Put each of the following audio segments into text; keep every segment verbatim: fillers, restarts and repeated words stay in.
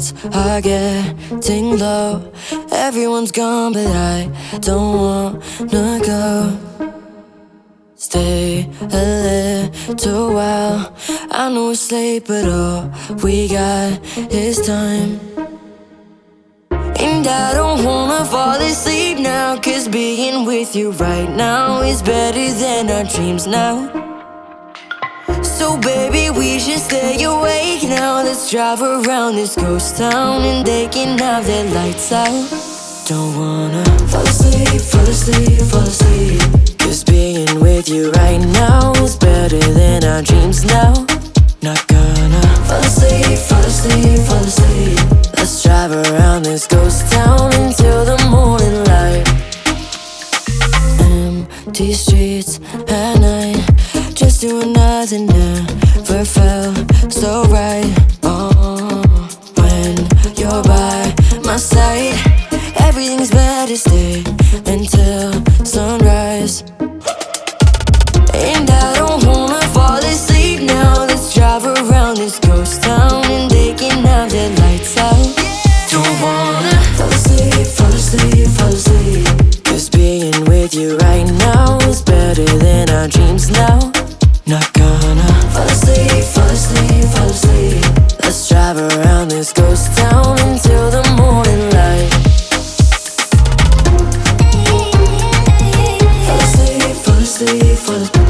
streets are getting low. Everyone's gone, but I don't wanna go. Stay a little while. I know it's late, but all we got is time. And I don't wanna fall asleep now, 'cause being with you right now is better than our dreams now. So baby, we should stay awake now. Let's drive around this ghost town, and they can have their lights out. Don't wanna fall asleep, fall asleep, fall asleep, 'cause being with you right now is better than our dreams now. Not gonna fall asleep, fall asleep, fall asleep. Let's drive around this ghost town until the morning light. Empty streets at night, just doing nothing, never felt so right. Oh, when you're by my side, everything's better. Stay until sunrise. And I don't wanna fall asleep now. Let's drive around this ghost town, and they can have their lights out. Don't wanna fall asleep, fall asleep, fall asleep, 'cause being with you right now is better than our dreams now. Not gonna fall asleep, fall asleep, fall asleep. Let's drive around this ghost town until the morning light. Fall asleep, fall asleep, fall asleep.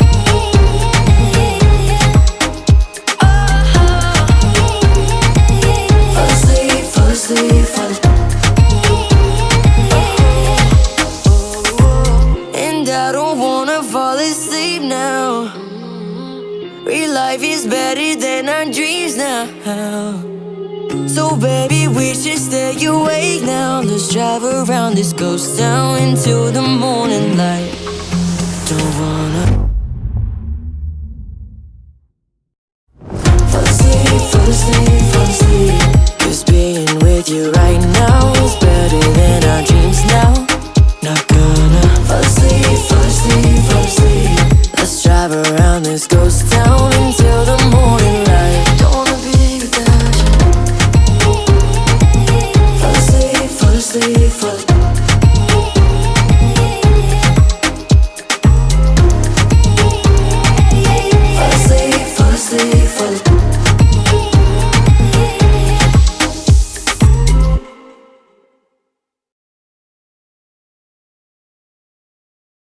And I don't wanna fall asleep now. Real life is better than our dreams now. So baby, we should stay awake now. Let's drive around this ghost town until the morning light. Don't wanna